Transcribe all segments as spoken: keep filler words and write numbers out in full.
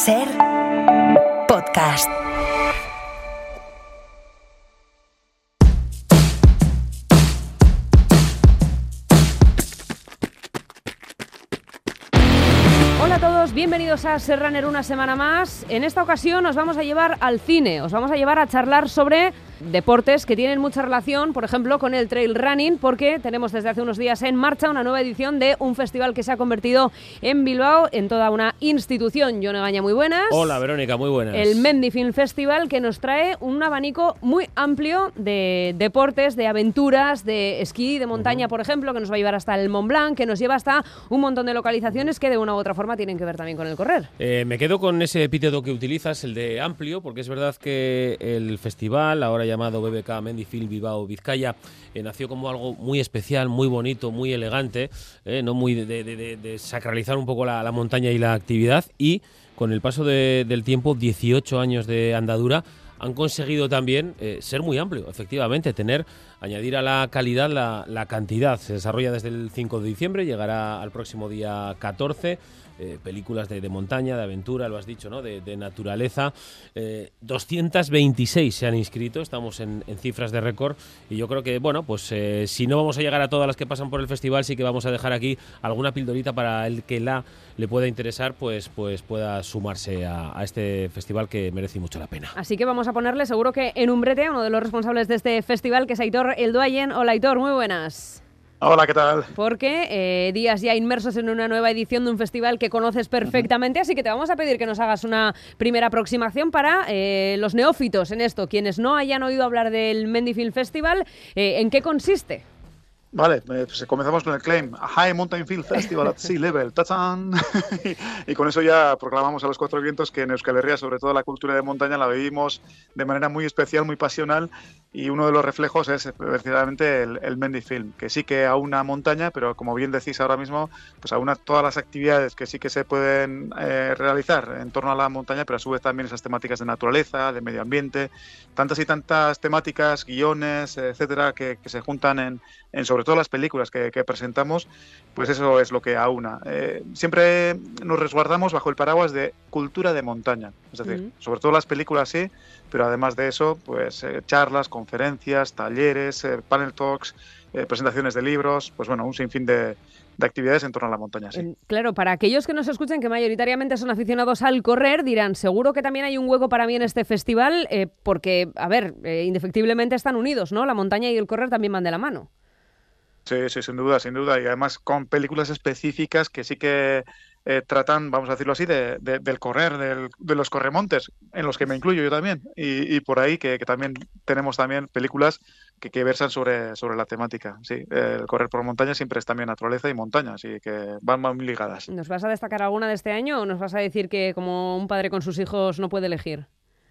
Ser podcast. Hola a todos, bienvenidos a Ser Runner una semana más. En esta ocasión os vamos a llevar al cine, os vamos a llevar a charlar sobre deportes que tienen mucha relación, por ejemplo, con el trail running, porque tenemos desde hace unos días en marcha una nueva edición de un festival que se ha convertido en Bilbao en toda una institución. Jon Egaña, muy buenas. Hola, Verónica, muy buenas. El Mendy Film Festival, que nos trae un abanico muy amplio de deportes, de aventuras, de esquí, de montaña, uh-huh. por ejemplo, que nos va a llevar hasta el Mont Blanc, que nos lleva hasta un montón de localizaciones que de una u otra forma tienen que ver también con el correr. Eh, me quedo con ese epíteto que utilizas, el de amplio, porque es verdad que el festival, ahora llamado B B K Mendy Film Bilbao Vizcaya, eh, nació como algo muy especial, muy bonito, muy elegante, eh, no muy de, de, de, de sacralizar un poco la, la montaña y la actividad, y con el paso de, del tiempo, dieciocho años de andadura, han conseguido también eh, ser muy amplio, efectivamente, tener, añadir a la calidad la, la cantidad. Se desarrolla desde el cinco de diciembre, llegará al próximo día catorce. Eh, películas de, de montaña, de aventura, lo has dicho, ¿no? De, de naturaleza. Eh, doscientas veintiséis se han inscrito, estamos en, en cifras de récord, y yo creo que, bueno, pues eh, si no vamos a llegar a todas las que pasan por el festival, sí que vamos a dejar aquí alguna pildorita para el que la le pueda interesar, pues, pues pueda sumarse a, a este festival que merece mucho la pena. Así que vamos a ponerle seguro que en un brete a uno de los responsables de este festival, que es Aitor Eldoaien. Hola, Aitor, muy buenas. Hola, ¿qué tal? Porque eh, días ya inmersos en una nueva edición de un festival que conoces perfectamente, uh-huh. así que te vamos a pedir que nos hagas una primera aproximación para eh, los neófitos en esto, quienes no hayan oído hablar del Mendy Film Festival. Eh, ¿En qué consiste? Vale, pues comenzamos con el claim. High Mountain Film Festival at Sea Level. ¡Tachán! y, y con eso ya proclamamos a los cuatro vientos que en Euskal Herria, sobre todo la cultura de montaña, la vivimos de manera muy especial, muy pasional, y uno de los reflejos es precisamente el, el Mendy Film, que sí que aúna montaña, pero como bien decís ahora mismo, pues aúna todas las actividades que sí que se pueden eh, realizar en torno a la montaña, pero a su vez también esas temáticas de naturaleza, de medio ambiente, tantas y tantas temáticas, guiones, etcétera, que, que se juntan en, en sobre todas las películas que, que presentamos, pues eso es lo que aúna. Eh, siempre nos resguardamos bajo el paraguas de cultura de montaña, es decir, uh-huh. sobre todo las películas sí, pero además de eso, pues eh, charlas, conferencias, talleres, eh, panel talks, eh, presentaciones de libros, pues bueno, un sinfín de, de actividades en torno a la montaña. Sí. Eh, claro, para aquellos que nos escuchen, que mayoritariamente son aficionados al correr, dirán, seguro que también hay un hueco para mí en este festival, eh, porque, a ver, eh, indefectiblemente están unidos, ¿no? La montaña y el correr también van de la mano. Sí, sí, sin duda, sin duda, y además con películas específicas que sí que eh, tratan, vamos a decirlo así, de, de, del correr, del, de los corremontes, en los que me incluyo yo también, y, y por ahí que, que también tenemos también películas que, que versan sobre, sobre la temática. Sí, el correr por montaña siempre es también naturaleza y montaña, así que van muy ligadas. ¿Nos vas a destacar alguna de este año o nos vas a decir que como un padre con sus hijos no puede elegir?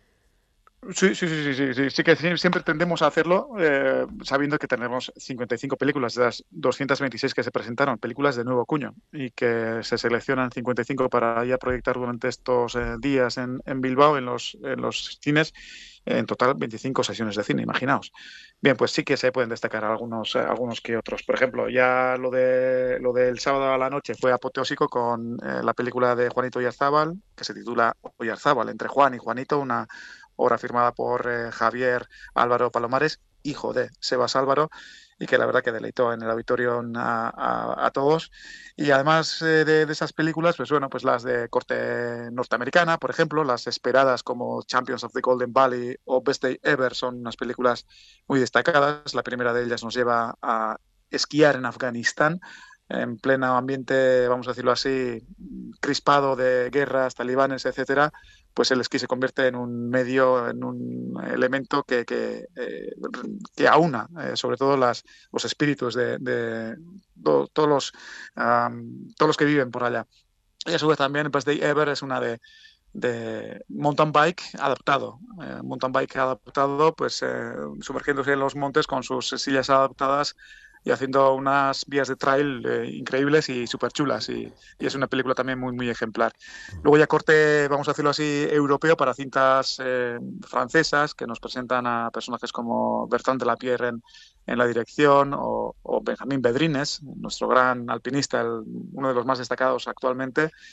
Sí, sí, sí, sí, sí, sí, sí que siempre tendemos a hacerlo eh, sabiendo que tenemos cincuenta y cinco películas de las doscientas veintiséis que se presentaron, películas de nuevo cuño, y que se seleccionan cincuenta y cinco para ya proyectar durante estos eh, días en, en Bilbao, en los, en los cines, en total veinticinco sesiones de cine, imaginaos. Bien, pues sí que se pueden destacar algunos, eh, algunos que otros. Por ejemplo, ya lo de lo del sábado a la noche fue apoteósico con eh, la película de Juanito Oyarzábal, que se titula Oyarzábal, entre Juan y Juanito, una obra firmada por eh, Javier Álvaro Palomares, hijo de Sebas Álvaro, y que la verdad que deleitó en el auditorio a, a, a todos. Y además eh, de, de esas películas, pues bueno, pues las de corte norteamericana, por ejemplo, las esperadas como Champions of the Golden Valley o Best Day Ever, son unas películas muy destacadas. La primera de ellas nos lleva a esquiar en Afganistán, en pleno ambiente, vamos a decirlo así, crispado de guerras, talibanes, etcétera. Pues el esquí se convierte en un medio, en un elemento que, que, eh, que aúna, eh, sobre todo las, los espíritus de, de, de todos, los, um, todos los que viven por allá. Y a su vez también Best Day Ever es una de, de mountain bike adaptado. Eh, mountain bike adaptado, pues eh, sumergiéndose en los montes con sus sillas adaptadas y haciendo unas vías de trail eh, increíbles y súper chulas, y, y es una película también muy muy ejemplar. Luego ya corte, vamos a decirlo así, europeo para cintas eh, francesas que nos presentan a personajes como Bertrand de la Pierre en, en la dirección, o, o Benjamín Bedrines, nuestro gran alpinista, el, uno de los más destacados actualmente,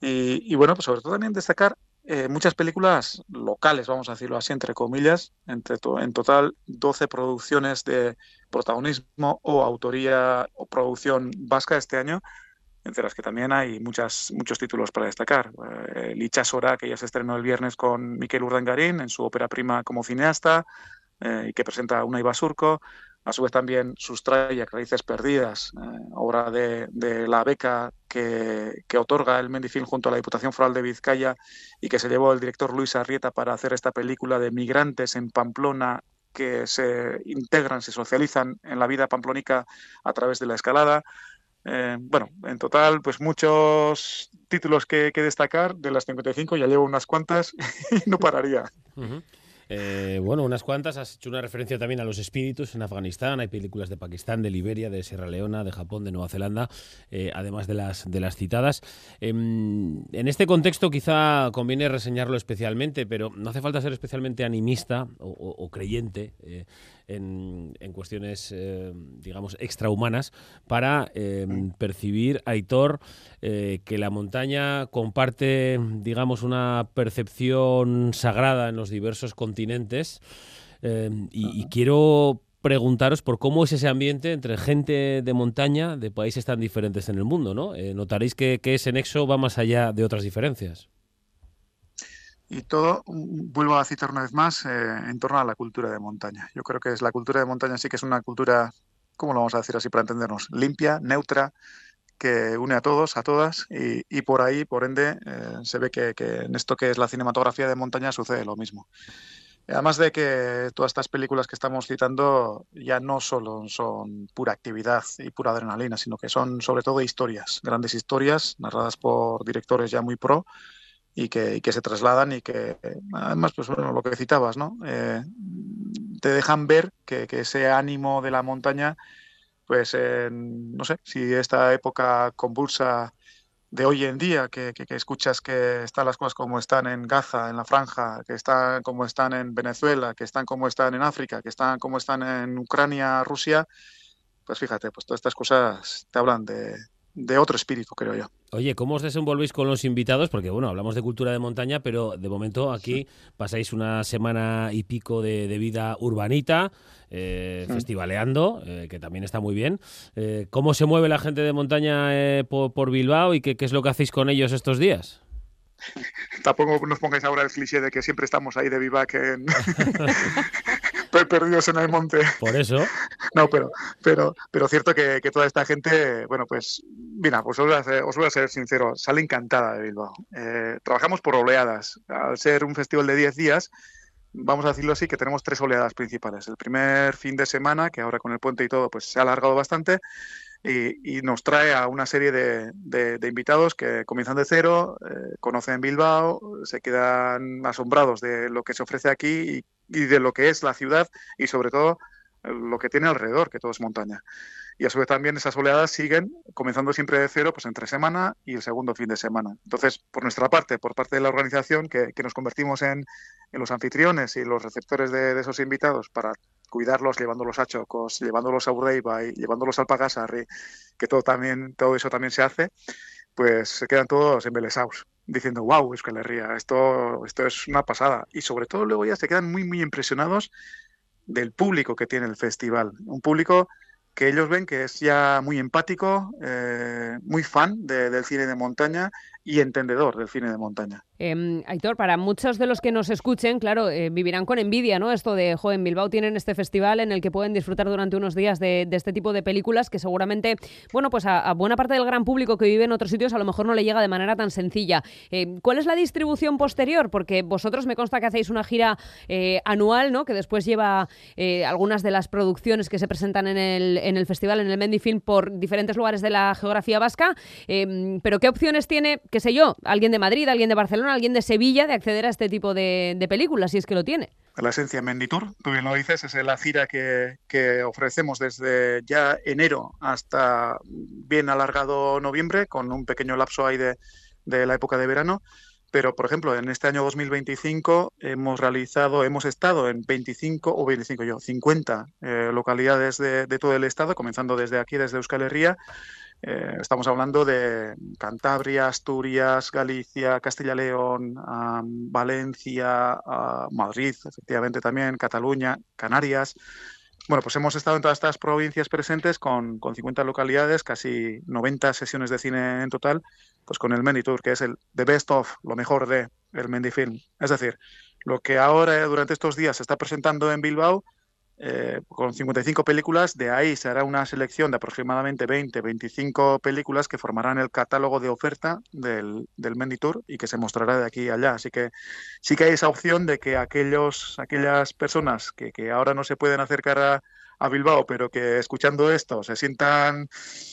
Y, y bueno, pues sobre todo también destacar eh, muchas películas locales, vamos a decirlo así, entre comillas, entre to en total doce producciones de protagonismo o autoría o producción vasca este año, entre las que también hay muchas, muchos títulos para destacar. Eh, Licha Sora, que ya se estrenó el viernes con Mikel Urdangarín en su ópera prima como cineasta, eh, y que presenta Unai Basurco. A su vez también Sustraya, Raíces Perdidas, eh, obra de, de la beca que, que otorga el Mendifilm junto a la Diputación Foral de Vizcaya y que se llevó el director Luis Arrieta para hacer esta película de migrantes en Pamplona que se integran, se socializan en la vida pamplónica a través de la escalada. Eh, bueno, en total, pues muchos títulos que, que destacar. De las cincuenta y cinco ya llevo unas cuantas y no pararía. Uh-huh. Eh, bueno, unas cuantas. Has hecho una referencia también a los espíritus en Afganistán. Hay películas de Pakistán, de Liberia, de Sierra Leona, de Japón, de Nueva Zelanda, eh, además de las, de las citadas. Eh, en este contexto quizá conviene reseñarlo especialmente, pero no hace falta ser especialmente animista o, o, o creyente eh, en, en cuestiones, eh, digamos, extrahumanas para eh, percibir, Aitor, eh, que la montaña comparte, digamos, una percepción sagrada en los diversos continentes. Eh, y, y quiero preguntaros por cómo es ese ambiente entre gente de montaña de países tan diferentes en el mundo, ¿no? Eh, notaréis que, que ese nexo va más allá de otras diferencias. Y todo, vuelvo a citar una vez más, eh, en torno a la cultura de montaña. Yo creo que es la cultura de montaña sí que es una cultura, ¿cómo lo vamos a decir así para entendernos? Limpia, neutra, que une a todos, a todas, y, y por ahí, por ende, eh, se ve que, que en esto que es la cinematografía de montaña sucede lo mismo. Además de que todas estas películas que estamos citando ya no solo son pura actividad y pura adrenalina, sino que son sobre todo historias, grandes historias narradas por directores ya muy pro, y que, y que se trasladan y que además, pues bueno, lo que citabas, ¿no? Eh, te dejan ver que, que ese ánimo de la montaña, pues eh, no sé, si esta época convulsa de hoy en día, que, que, que escuchas que están las cosas como están en Gaza, en la Franja, que están como están en Venezuela, que están como están en África, que están como están en Ucrania, Rusia, pues fíjate, pues todas estas cosas te hablan de, de otro espíritu, creo yo. Oye, ¿cómo os desenvolvéis con los invitados? Porque, bueno, hablamos de cultura de montaña, pero de momento aquí sí. Pasáis una semana y pico de, de vida urbanita, eh, sí. festivaleando, eh, que también está muy bien. Eh, ¿Cómo se mueve la gente de montaña eh, por, por Bilbao y qué, qué es lo que hacéis con ellos estos días? Tampoco nos pongáis ahora el cliché de que siempre estamos ahí de vivac en... perdidos en el monte. Por eso. No, pero pero pero cierto que, que toda esta gente, bueno, pues, mira, pues os voy a ser, os voy a ser sincero, sale encantada de Bilbao. Eh, trabajamos por oleadas. Al ser un festival de diez días, vamos a decirlo así, que tenemos tres oleadas principales. El primer fin de semana, que ahora con el puente y todo, pues se ha alargado bastante, y, y nos trae a una serie de, de, de invitados que comienzan de cero, eh, conocen Bilbao, se quedan asombrados de lo que se ofrece aquí y, y de lo que es la ciudad y sobre todo lo que tiene alrededor, que todo es montaña. Y a su vez también esas oleadas siguen comenzando siempre de cero, pues entre semana y el segundo fin de semana. Entonces, por nuestra parte, por parte de la organización, que, que nos convertimos en, en los anfitriones y los receptores de, de esos invitados para cuidarlos, llevándolos a Chocos, llevándolos a Urdaibai, llevándolos al Pagasarri, que todo también todo eso también se hace, pues se quedan todos embelesados, diciendo, wow, Euskal Herria, esto, esto es una pasada. Y sobre todo luego ya se quedan muy, muy impresionados del público que tiene el festival. Un público que ellos ven que es ya muy empático, eh, muy fan de, del cine de montaña y entendedor del cine de montaña. Eh, Aitor, para muchos de los que nos escuchen, claro, eh, vivirán con envidia, ¿no? Esto de, jo, en Bilbao tienen este festival en el que pueden disfrutar durante unos días de, de este tipo de películas que seguramente, bueno, pues a, a buena parte del gran público que vive en otros sitios a lo mejor no le llega de manera tan sencilla. Eh, ¿Cuál es la distribución posterior? Porque vosotros me consta que hacéis una gira eh, anual, ¿no? Que después lleva eh, algunas de las producciones que se presentan en el, en el festival, en el Mendifilm, por diferentes lugares de la geografía vasca. Eh, pero ¿qué opciones tiene, qué sé yo, alguien de Madrid, alguien de Barcelona, alguien de Sevilla, de acceder a este tipo de, de películas, si es que lo tiene? La esencia Menditour, tú bien lo dices, es la gira que, que ofrecemos desde ya enero hasta bien alargado noviembre, con un pequeño lapso ahí de, de la época de verano. Pero, por ejemplo, en este año dos mil veinticinco hemos realizado, hemos estado en veinticinco, o veinticinco yo, cincuenta eh, localidades de, de todo el estado, comenzando desde aquí, desde Euskal Herria, Eh, estamos hablando de Cantabria, Asturias, Galicia, Castilla-León, um, Valencia, uh, Madrid, efectivamente también, Cataluña, Canarias. Bueno, pues hemos estado en todas estas provincias presentes con, con cincuenta localidades, casi noventa sesiones de cine en total, pues con el Mendy Tour, que es el The Best of, lo mejor de el Mendy Film. Es decir, lo que ahora durante estos días se está presentando en Bilbao, eh, con cincuenta y cinco películas, de ahí se hará una selección de aproximadamente veinte, veinticinco películas que formarán el catálogo de oferta del, del Mendy Tour y que se mostrará de aquí a allá. Así que sí que hay esa opción de que aquellos, aquellas personas que, que ahora no se pueden acercar a, a Bilbao, pero que escuchando esto se sientan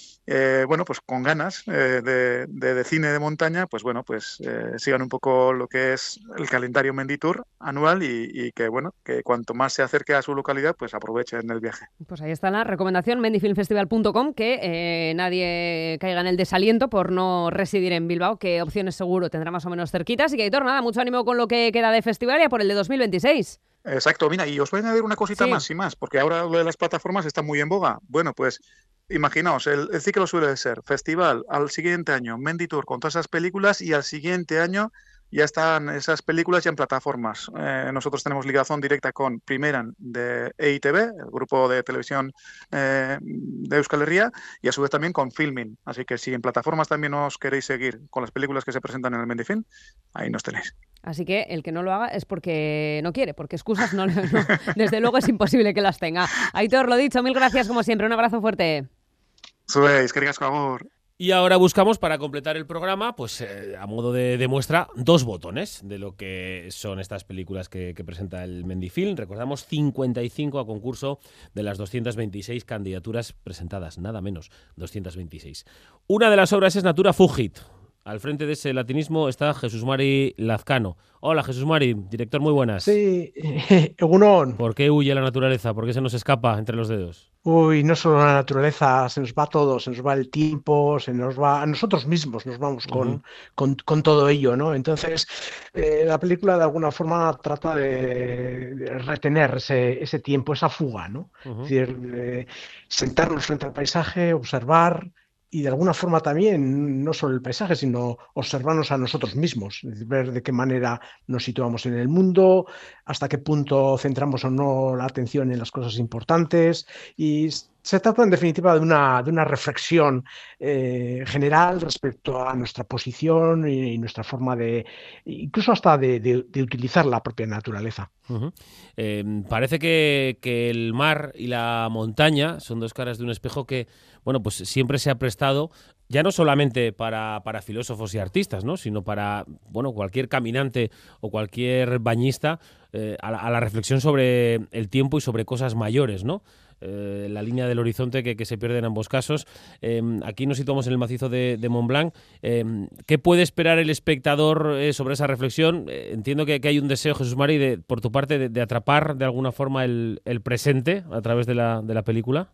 Eh, bueno, pues con ganas eh, de, de, de cine de montaña, pues bueno, pues eh, sigan un poco lo que es el calendario Mendy Tour anual y, y que bueno, que cuanto más se acerque a su localidad, pues aprovechen el viaje. Pues ahí está la recomendación, mendy film festival punto com, que eh, nadie caiga en el desaliento por no residir en Bilbao, que opciones seguro tendrá más o menos cerquitas. Y que, Aitor, nada, mucho ánimo con lo que queda de festival y a por el de dos mil veintiséis. Exacto, mira, y os voy a añadir una cosita Sí. más y más, porque ahora lo de las plataformas está muy en boga. Bueno, pues imaginaos, el, el ciclo suele ser festival, al siguiente año Mendy Tour con todas esas películas y al siguiente año ya están esas películas ya en plataformas. Eh, nosotros tenemos ligación directa con Primeran de E I T V, el grupo de televisión eh, de Euskal Herria, y a su vez también con Filmin. Así que si en plataformas también os queréis seguir con las películas que se presentan en el Mendy Film, ahí nos tenéis. Así que el que no lo haga es porque no quiere, porque excusas no, no desde luego es imposible que las tenga. Aitor, lo dicho, mil gracias como siempre, un abrazo fuerte. Subéis, que digas favor. Y ahora buscamos, para completar el programa, pues eh, a modo de, de muestra, dos botones de lo que son estas películas que, que presenta el Mendy Film. Recordamos, cincuenta y cinco a concurso de las doscientas veintiséis candidaturas presentadas, nada menos, doscientas veintiséis. Una de las obras es Natura Fugit. Al frente de ese latinismo está Jesús Mari Lazcano. Hola, Jesús Mari, director, muy buenas. Sí, Egunon. ¿Por qué huye la naturaleza? ¿Por qué se nos escapa entre los dedos? Uy, no solo la naturaleza, se nos va todo, se nos va el tiempo, se nos va a nosotros mismos, nos vamos con, uh-huh. con, con todo ello, ¿no? Entonces, eh, la película de alguna forma trata de, de retener ese, ese tiempo, esa fuga, ¿no? Uh-huh. Es decir, eh, sentarnos frente al paisaje, observar. Y de alguna forma también, no solo el paisaje, sino observarnos a nosotros mismos, ver de qué manera nos situamos en el mundo, hasta qué punto centramos o no la atención en las cosas importantes. Y se trata, en definitiva, de una, de una reflexión eh, general respecto a nuestra posición y, y nuestra forma de, incluso hasta de, de, de utilizar la propia naturaleza. Uh-huh. Eh, parece que, que el mar y la montaña son dos caras de un espejo que, bueno, pues siempre se ha prestado ya no solamente para, para filósofos y artistas, ¿no?, sino para, bueno, cualquier caminante o cualquier bañista eh, a, la, a la reflexión sobre el tiempo y sobre cosas mayores, ¿no? Eh, la línea del horizonte que, que se pierde en ambos casos. Eh, aquí nos situamos en el macizo de, de Mont Blanc. Eh, ¿Qué puede esperar el espectador eh, sobre esa reflexión? Eh, entiendo que, que hay un deseo, Jesús Mari, de, por tu parte, de, de atrapar de alguna forma el, el presente a través de la, de la película.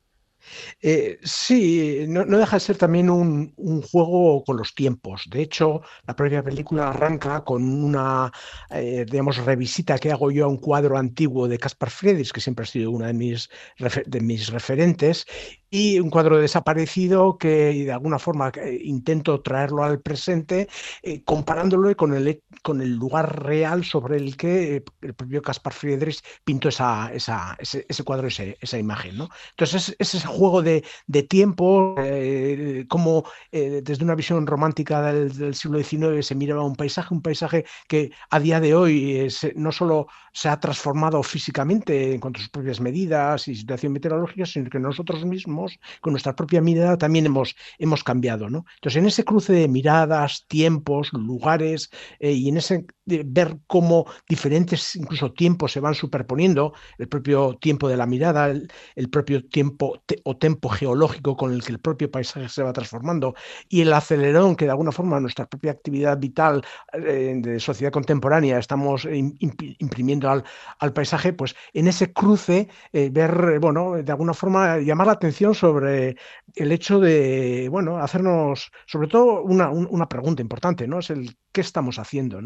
Eh, sí, no, no deja de ser también un, un juego con los tiempos. De hecho, la propia película arranca con una, eh, digamos, revisita que hago yo a un cuadro antiguo de Caspar Friedrich, que siempre ha sido una de mis, de mis referentes, y un cuadro desaparecido que de alguna forma intento traerlo al presente, eh, comparándolo con el, con el lugar real sobre el que el propio Caspar Friedrich pintó esa, esa, ese, ese cuadro, ese, esa imagen, ¿no? Entonces es, es ese juego de, de tiempo, eh, como eh, desde una visión romántica del, del siglo diecinueve se miraba un paisaje, un paisaje que a día de hoy eh, se, no solo se ha transformado físicamente en cuanto a sus propias medidas y situación meteorológica, sino que nosotros mismos, con nuestra propia mirada, también hemos, hemos cambiado, ¿no? Entonces, en ese cruce de miradas, tiempos, lugares, eh, y en ese de ver cómo diferentes incluso tiempos se van superponiendo, el propio tiempo de la mirada, el, el propio tiempo te, o tempo geológico con el que el propio paisaje se va transformando, y el acelerón que de alguna forma nuestra propia actividad vital eh, de sociedad contemporánea estamos imp- imprimiendo al, al paisaje, pues en ese cruce eh, ver, bueno, de alguna forma llamar la atención sobre el hecho de, bueno, hacernos sobre todo una, un, una pregunta importante, ¿no? Es el ¿qué estamos haciendo, ¿no? Entonces,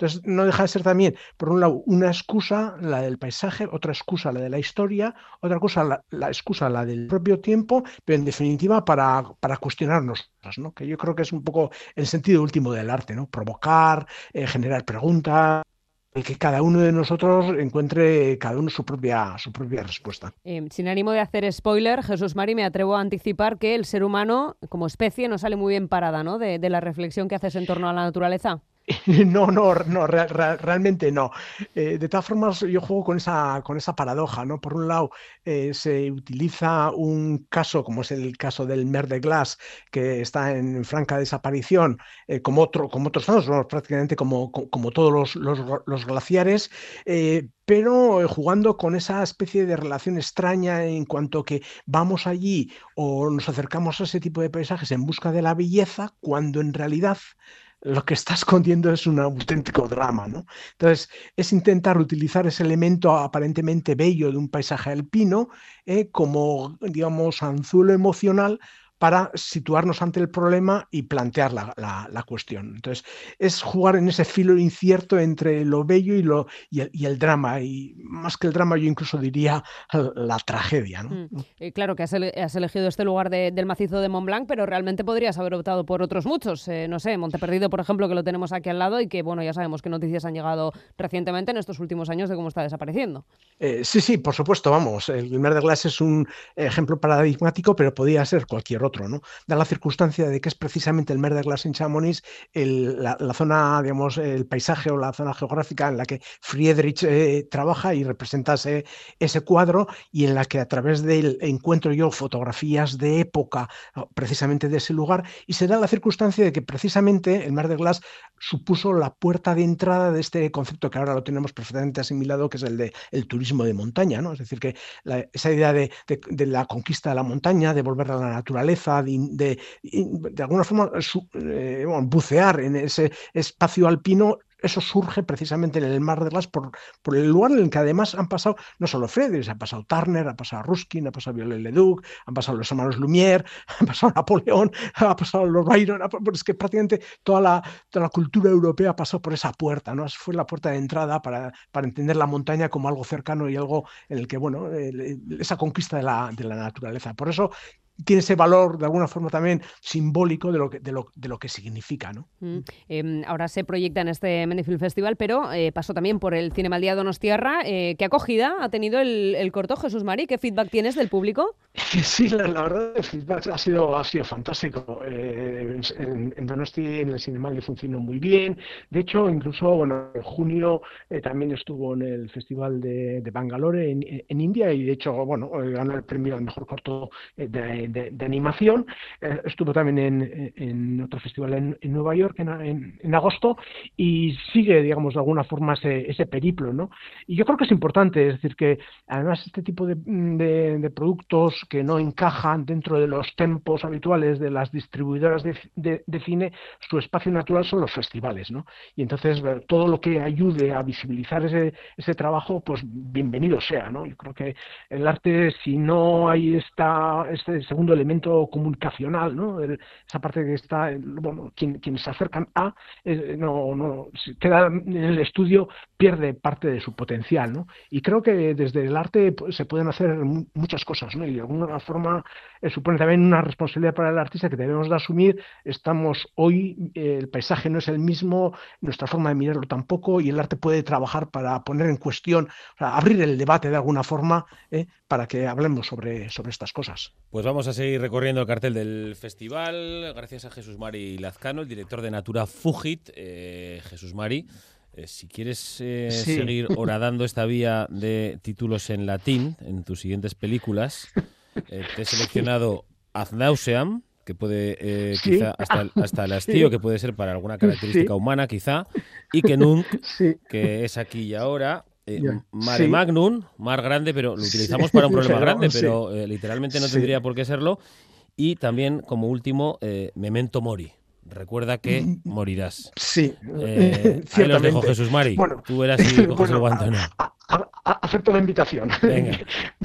Entonces no deja de ser también, por un lado, una excusa, la del paisaje, otra excusa, la de la historia, otra cosa, la, la excusa, la del propio tiempo, pero en definitiva para, para cuestionarnos, ¿no? Que yo creo que es un poco el sentido último del arte, ¿no? Provocar, eh, generar preguntas, y que cada uno de nosotros encuentre cada uno su propia, su propia respuesta. Eh, sin ánimo de hacer spoiler, Jesús Mari, me atrevo a anticipar que el ser humano como especie no sale muy bien parada, ¿no? De, de la reflexión que haces en torno a la naturaleza. No, no, no, re, re, realmente no. Eh, de todas formas, yo juego con esa, con esa paradoja, ¿no? Por un lado, eh, se utiliza un caso, como es el caso del Mer de Glace, que está en franca desaparición, eh, como, otro, como otros casos, ¿no? Prácticamente como, como, como todos los, los, los glaciares, eh, pero jugando con esa especie de relación extraña en cuanto que vamos allí o nos acercamos a ese tipo de paisajes en busca de la belleza, cuando en realidad lo que está escondiendo es un auténtico drama, ¿no? Entonces, es intentar utilizar ese elemento aparentemente bello de un paisaje alpino eh, como, digamos, anzuelo emocional para situarnos ante el problema y plantear la, la, la cuestión. Entonces, es jugar en ese filo incierto entre lo bello y, lo, y, el, y el drama, y más que el drama yo incluso diría la tragedia, ¿no? Mm. Eh, claro que has, ele has elegido este lugar de, del macizo de Mont Blanc, pero realmente podrías haber optado por otros muchos, eh, no sé, Monteperdido, por ejemplo, que lo tenemos aquí al lado y que, bueno, ya sabemos qué noticias han llegado recientemente en estos últimos años de cómo está desapareciendo. Eh, sí, sí, por supuesto, vamos, el Mer de Glace es un ejemplo paradigmático, pero podría ser cualquier otro, ¿no? Da la circunstancia de que es precisamente el Mer de Glace en Chamonix el, la, la zona, digamos, el paisaje o la zona geográfica en la que Friedrich eh, trabaja y representa ese, ese cuadro, y en la que a través de él encuentro yo fotografías de época precisamente de ese lugar, y se da la circunstancia de que precisamente el Mer de Glace supuso la puerta de entrada de este concepto que ahora lo tenemos perfectamente asimilado, que es el de el turismo de montaña, ¿no? Es decir, que la, esa idea de, de, de la conquista de la montaña, de volver a la naturaleza, de, de, de alguna forma su, eh, bueno, bucear en ese espacio alpino, eso surge precisamente en el Mar de Glace por, por el lugar en el que además han pasado no solo Friedrich, ha pasado Turner, ha pasado Ruskin, ha pasado Viollet-le-Duc, han pasado los hermanos Lumière, han pasado Napoleón, ha pasado Lord Byron, es que prácticamente toda la, toda la cultura europea pasó por esa puerta, ¿no? Fue la puerta de entrada para, para entender la montaña como algo cercano y algo en el que, bueno, el, esa conquista de la, de la naturaleza. Por eso tiene ese valor de alguna forma también simbólico de lo que, de lo, de lo que significa, ¿no? Mm. Eh, ahora se proyecta en este Menifilm Festival, pero eh, pasó también por el Cinemaldia Donostiarra. Eh, ¿Qué acogida ha tenido el, el corto, Jesús Mari? ¿Qué feedback tienes del público? Sí, la, la verdad el feedback ha sido, ha sido fantástico. Eh, en, en Donosti, en el Cinemaldia funcionó muy bien. De hecho, incluso bueno, en junio eh, también estuvo en el Festival de, de Bangalore en, en India, y de hecho bueno, ganó el premio al mejor corto de De, de animación. Eh, estuvo también en, en otro festival en, en Nueva York en, en, en agosto, y sigue, digamos, de alguna forma ese, ese periplo, ¿no? Y yo creo que es importante, es decir, que además este tipo de, de, de productos que no encajan dentro de los tempos habituales de las distribuidoras de, de, de cine, su espacio natural son los festivales, ¿no? Y entonces todo lo que ayude a visibilizar ese, ese trabajo, pues bienvenido sea, ¿no? Yo creo que el arte, si no hay esta, este segundo elemento comunicacional, ¿no? El, esa parte que está, bueno, quien, quienes se acercan a, eh, no, no, se queda en el estudio, pierde parte de su potencial, ¿no? Y creo que desde el arte pues, se pueden hacer muchas cosas, ¿no? Y de alguna forma eh, supone también una responsabilidad para el artista que debemos de asumir. Estamos hoy, eh, el paisaje no es el mismo, nuestra forma de mirarlo tampoco, y el arte puede trabajar para poner en cuestión, o sea, abrir el debate de alguna forma, eh, para que hablemos sobre, sobre estas cosas. Pues vamos a seguir recorriendo el cartel del festival, gracias a Jesús Mari Lazcano, el director de Natura Fugit. Eh, Jesús Mari, eh, si quieres eh, sí. seguir horadando esta vía de títulos en latín en tus siguientes películas, eh, te he seleccionado Ad Nauseam, que puede, eh, sí. quizá, hasta, hasta el hastío, sí. que puede ser para alguna característica sí. humana, quizá, y que Nunc, sí. que es aquí y ahora. Eh, Mare sí. Magnum, mar grande, pero lo utilizamos para un problema grande, pero eh, literalmente no tendría sí. por qué serlo. Y también, como último, eh, Memento Mori. Recuerda que morirás. Sí, eh, ahí los dejo, Jesús Mari. Bueno, tú verás si coges bueno, el guante o no. A, a, a, acepto la invitación. Venga.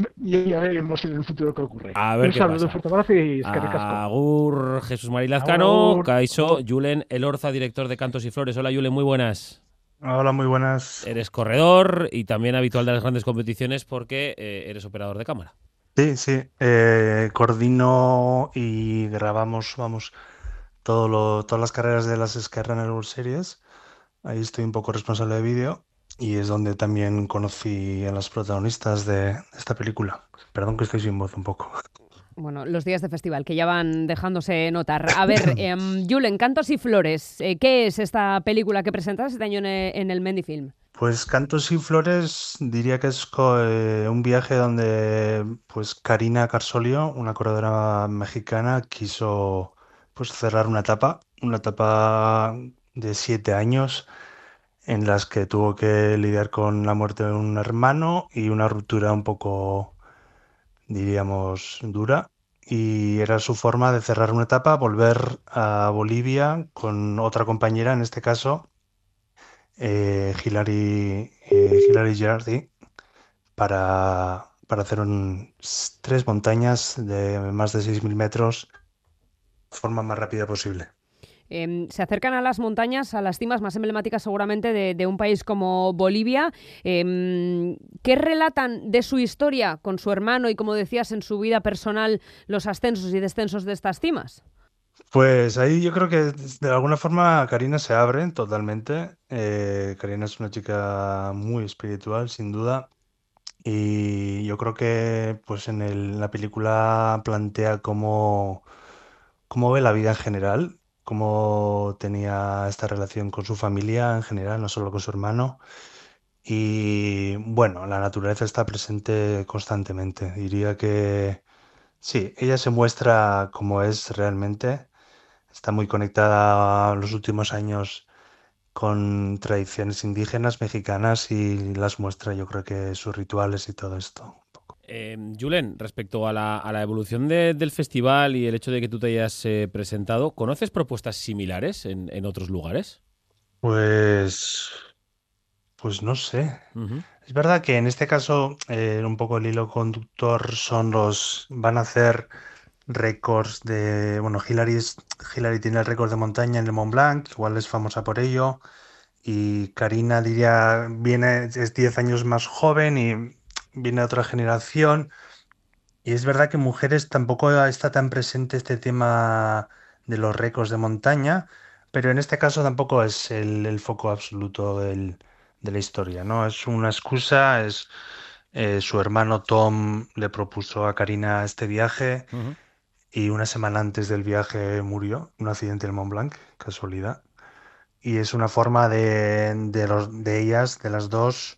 Y ya veremos en el futuro qué ocurre. A ver un qué saludo, pasa. Un fuerte abrazo y eskerrik asko. Agur, Jesús Mari Lazcano, Kaixo, Julen Elorza, director de Cantos y Flores. Hola, Julen, muy buenas. Hola, muy buenas. Eres corredor y también habitual de las grandes competiciones porque eh, eres operador de cámara. Sí, sí, eh, coordino y grabamos, vamos, todo lo, todas las carreras de las Skyrunner World Series. Ahí estoy un poco responsable de vídeo y es donde también conocí a las protagonistas de esta película. Perdón que estoy sin voz un poco. Bueno, los días de festival que ya van dejándose notar. A ver, eh, Julen, Cantos y Flores, eh, ¿qué es esta película que presentas este año en el, en el Mendifilm? Pues Cantos y Flores diría que es co- eh, un viaje donde pues Karina Carsolio, una corredora mexicana, quiso pues cerrar una etapa, una etapa de siete años en las que tuvo que lidiar con la muerte de un hermano y una ruptura un poco, diríamos, dura. Y era su forma de cerrar una etapa, volver a Bolivia con otra compañera, en este caso, eh, Hilary, eh, Hilary Girardi, para, para hacer un- s- tres montañas de más de seis mil metros de forma más rápida posible. Eh, se acercan a las montañas, a las cimas más emblemáticas seguramente de, de un país como Bolivia. Eh, ¿Qué relatan de su historia con su hermano y, como decías, en su vida personal, los ascensos y descensos de estas cimas? Pues ahí yo creo que de alguna forma Karina se abre totalmente. Eh, Karina es una chica muy espiritual, sin duda. Y yo creo que pues en el- la película plantea cómo, cómo ve la vida en general, cómo tenía esta relación con su familia en general, no solo con su hermano. Y bueno, la naturaleza está presente constantemente. Diría que sí, ella se muestra como es realmente. Está muy conectada a los últimos años con tradiciones indígenas mexicanas y las muestra, yo creo que sus rituales y todo esto. Eh, Julen, respecto a la, a la evolución de- del festival y el hecho de que tú te hayas eh, presentado, ¿conoces propuestas similares en, en otros lugares? Pues, pues no sé. Ujú. Es verdad que en este caso eh, un poco el hilo conductor son los, van a hacer récords de, bueno, Hillary, es- Hillary tiene el récord de montaña en el Mont Blanc, igual es famosa por ello, y Karina diría, viene, es diez años más joven y viene de otra generación. Y es verdad que mujeres tampoco está tan presente este tema de los récords de montaña, pero en este caso tampoco es el, el foco absoluto del- de la historia, ¿no? Es una excusa, es eh, su hermano Tom le propuso a Karina este viaje Ujú. y una semana antes del viaje murió, un accidente en Mont Blanc, casualidad. Y es una forma de, de, los, de ellas, de las dos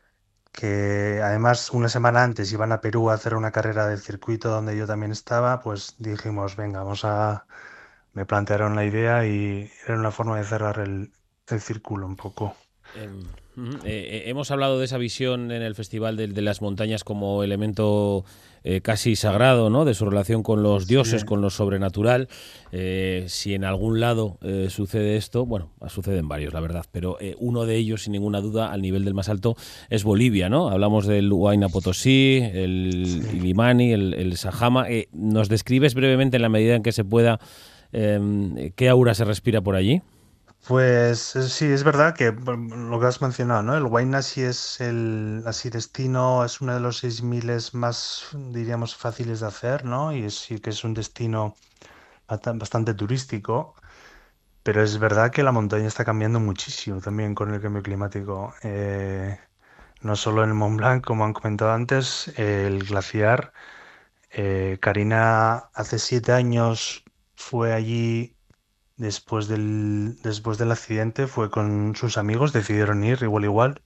que además una semana antes iban a Perú a hacer una carrera del circuito donde yo también estaba, pues dijimos, venga, vamos a... Me plantearon la idea y era una forma de cerrar el, el círculo un poco. Eh, ujú. Eh, eh, hemos hablado de esa visión en el Festival de, de las Montañas como elemento eh, casi sagrado, ¿no? De su relación con los Sí. dioses, con lo sobrenatural. Eh, si en algún lado eh, sucede esto, bueno, sucede en varios, la verdad, pero eh, uno de ellos, sin ninguna duda, al nivel del más alto, es Bolivia, ¿no? Hablamos del Huayna Potosí, el Sí. Illimani, el, el Sajama. Eh, ¿nos describes brevemente, en la medida en que se pueda, eh, qué aura se respira por allí? Pues eh, sí, es verdad que bueno, lo que has mencionado, ¿no? El Huayna sí es el así destino, es uno de los seis miles más, diríamos, fáciles de hacer, ¿no? Y es- sí que es un destino bata- bastante turístico. Pero es verdad que la montaña está cambiando muchísimo también con el cambio climático. Eh, no solo en el Mont Blanc, como han comentado antes, eh, el glaciar. Eh, Karina hace siete años fue allí después del, después del accidente, fue con sus amigos, decidieron ir igual igual.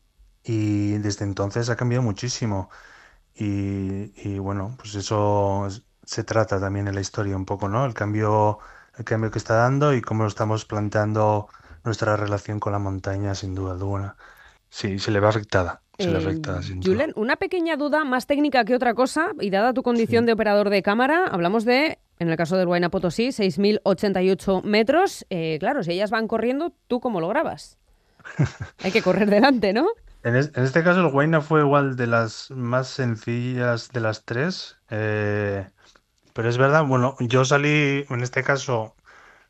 Y desde entonces ha cambiado muchísimo. Y, y bueno, pues eso es- se trata también en la historia un poco, ¿no? El cambio, el cambio que está dando y cómo estamos planteando nuestra relación con la montaña, sin duda alguna. Sí, se le ve afectada, se le Eh, afecta, sin duda. Julen, una pequeña duda más técnica que otra cosa, y dada tu condición Sí. de operador de cámara, hablamos de, en el caso del Huayna Potosí, seis mil ochenta y ocho metros. Eh, claro, si ellas van corriendo, ¿tú cómo lo grabas? Hay que correr delante, ¿no? En, es- en este caso, el Huayna fue igual de las más sencillas de las tres. eh, pero es verdad, bueno, yo salí, en este caso,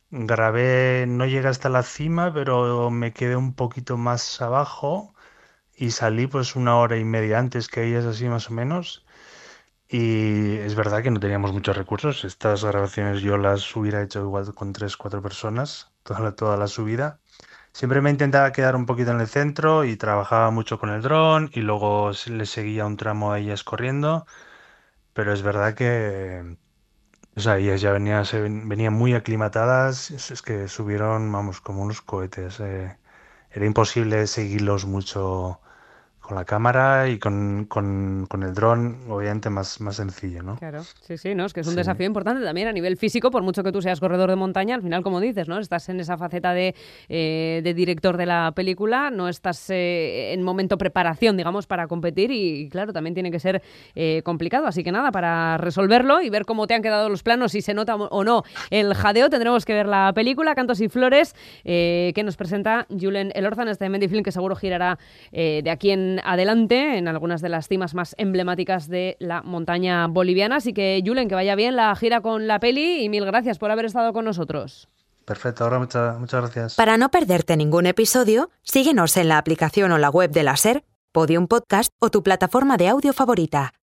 grabé, no llegué hasta la cima, pero me quedé un poquito más abajo y salí pues una hora y media antes que ellas, así más o menos. Y es verdad que no teníamos muchos recursos. Estas grabaciones yo las hubiera hecho igual con tres, cuatro personas, toda la, toda la subida. Siempre me intentaba quedar un poquito en el centro y trabajaba mucho con el dron y luego se- le seguía un tramo a ellas corriendo, pero es verdad que, o sea, ellas ya venían, se ven- venían muy aclimatadas, es, es que subieron, vamos, como unos cohetes. Eh. Era imposible seguirlos mucho con la cámara y con, con, con el dron, obviamente más, más sencillo, ¿no? Claro, sí, sí, ¿no? Es que es un Sí. desafío importante también a nivel físico, por mucho que tú seas corredor de montaña, al final, como dices, ¿no? Estás en esa faceta de, eh, de director de la película, no estás eh, en momento preparación, digamos, para competir y, claro, también tiene que ser eh, complicado. Así que nada, para resolverlo y ver cómo te han quedado los planos, si se nota o no el jadeo, tendremos que ver la película Cantos y Flores, eh, que nos presenta Julen Elorza, este Mendifilm que seguro girará eh, de aquí en adelante en algunas de las cimas más emblemáticas de la montaña boliviana. Así que, Julen, que vaya bien la gira con la peli y mil gracias por haber estado con nosotros. Perfecto, ahora muchas, muchas gracias. Para no perderte ningún episodio, síguenos en la aplicación o la web de la SER, Podium Podcast o tu plataforma de audio favorita.